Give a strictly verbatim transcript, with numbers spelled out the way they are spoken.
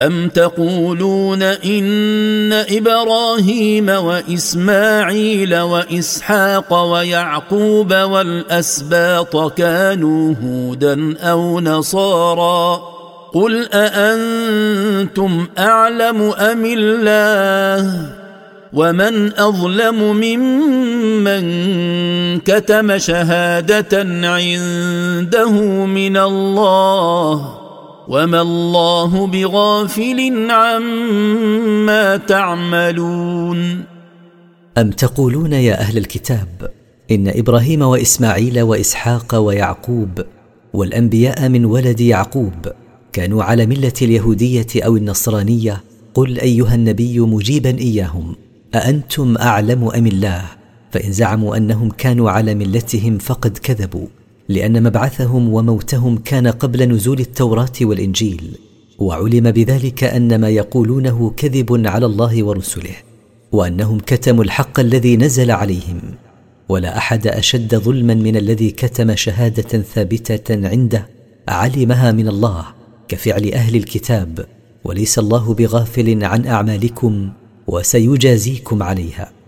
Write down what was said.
أم تقولون إن إبراهيم وإسماعيل وإسحاق ويعقوب والأسباط كانوا هودا أو نصارى قل أأنتم أعلم أم الله ومن أظلم ممن كتم شهادة عنده من الله وما الله بغافل عما تعملون. أم تقولون يا أهل الكتاب إن إبراهيم وإسماعيل وإسحاق ويعقوب والأنبياء من ولد يعقوب كانوا على ملة اليهودية أو النصرانية قل أيها النبي مجيبا إياهم أأنتم أعلم أم الله فإن زعموا أنهم كانوا على ملتهم فقد كذبوا لأن مبعثهم وموتهم كان قبل نزول التوراة والإنجيل وعلم بذلك أن ما يقولونه كذب على الله ورسله وأنهم كتموا الحق الذي نزل عليهم ولا أحد أشد ظلما من الذي كتم شهادة ثابتة عنده علمها من الله كفعل أهل الكتاب وليس الله بغافل عن أعمالكم وسيجازيكم عليها.